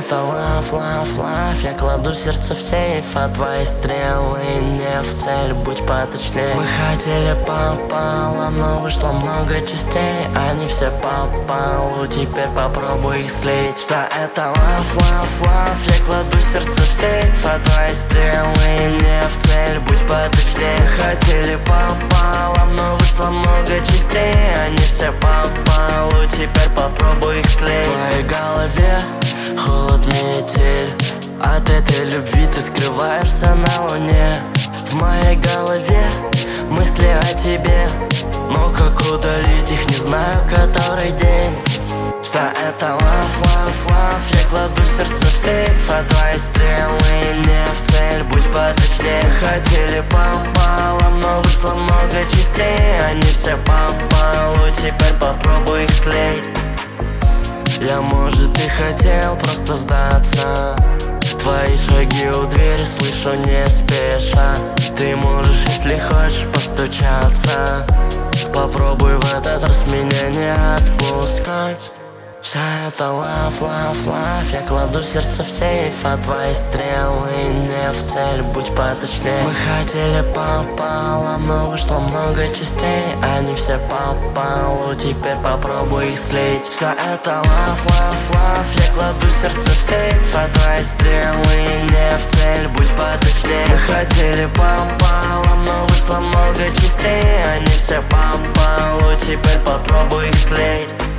это love, love, love. Я кладу сердце в сейф, а твои стрелы не в цель, будь поточнее. Мы хотели пополам, но вышло много частей. Они все по полу, теперь попробуй их склеить. Все это love, love, love. Я кладу сердце в сейф, а твои стрелы не в цель, будь поточнее. Мы хотели пополам, но вышло много частей. Они все по полу, теперь попробуй их склеить. В твоей голове холод, метель. От этой любви ты скрываешься на луне. В моей голове мысли о тебе, но как удалить их, не знаю, который день. Вся это love, love, love. Я кладу сердце в сейф, а твои стрелы не в цель, будь поточнее. Хотели пополам, но вышло много частей. Они все по полу, теперь попробуй их склеить. Я, может, и хотел просто сдаться. Твои шаги у двери слышу не спеша. Ты можешь, если хочешь, постучаться. Попробуй в этот раз меня не отпускать. Вся это love, love, love. Я кладу сердце в сейф, а твои стрелы не в цель, будь поточнее. Мы хотели пополам, но вышло много частей. Они все по полу, теперь попробуй их склеить. Вся это love, love, love. Я кладу сердце в сейф, а твои стрелы не в цель, будь поточнее. Мы хотели пополам, но вышло много частей. Они все по полу, теперь попробуй их склеить.